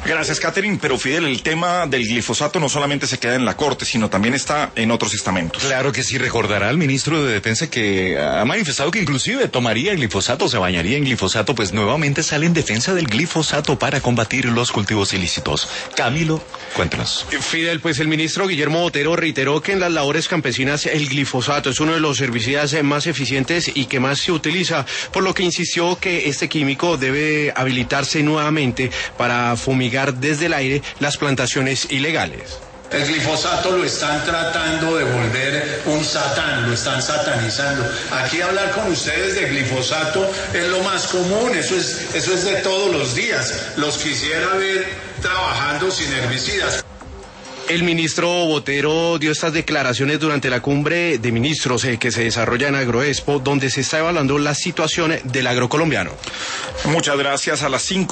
Gracias, Catherine. Pero Fidel, el tema del glifosato no solamente se queda en la Corte, sino también está en otros estamentos. Claro que sí, recordará al ministro de Defensa que ha manifestado que inclusive tomaría glifosato, se bañaría en glifosato, pues nuevamente sale en defensa del glifosato para combatir los cultivos ilícitos. Camilo, cuéntanos. Fidel, pues el ministro Guillermo Botero reiteró que en las labores campesinas el glifosato es uno de los herbicidas más eficientes y que más se utiliza, por lo que insistió que este químico debe habilitarse nuevamente para fumigar desde el aire las plantaciones ilegales. El glifosato lo están tratando de volver un satán, lo están satanizando. Aquí hablar con ustedes de glifosato es lo más común, eso es de todos los días. Los quisiera ver trabajando sin herbicidas. El ministro Botero dio estas declaraciones durante la cumbre de ministros que se desarrolla en Agroexpo, donde se está evaluando la situación del agrocolombiano. Muchas gracias. A las 5